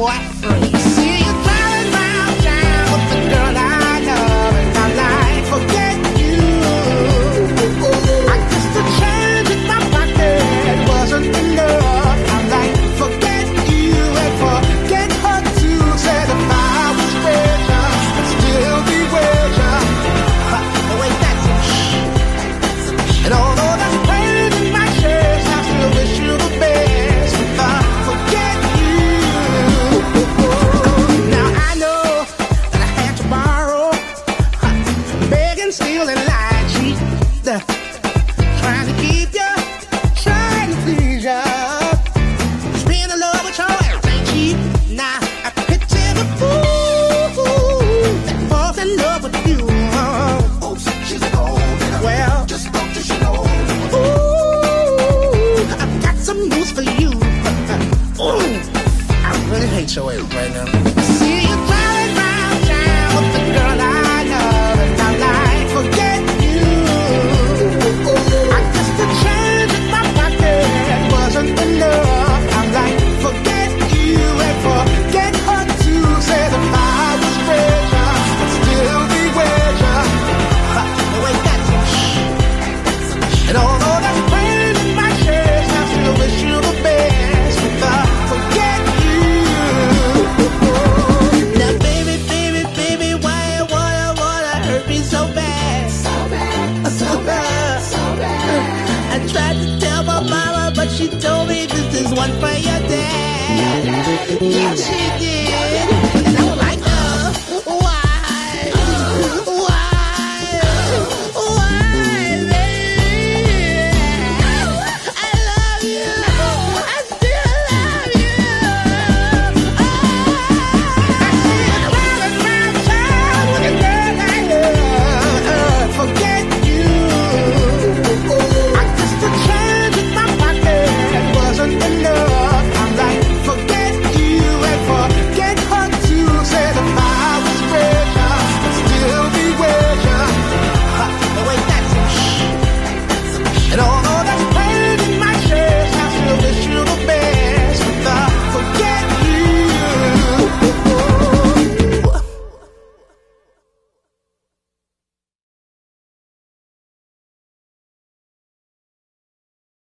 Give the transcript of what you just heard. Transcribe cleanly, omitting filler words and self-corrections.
boy free. See you driving round town with the girl I love, and I'm like, forget you. I guess the change in my pocket wasn't enough. I'm like, forget you and forget her too. Said if I was richer, I'd still be richer. Oh, ain't that some shit? And although that's pain in my chest, I still wish you the best. Forget you. Now I know that I had to borrow, begging, stealing, lying, cheat, trying to keep you, trying to please you. Just being in love with your ass ain't cheap. Now I picture the fool that falls in love with you. Oops, she's a gold digger. Well, just don't you know. Ooh, I've got some news for you. Ooh, I really hate your ass right now. See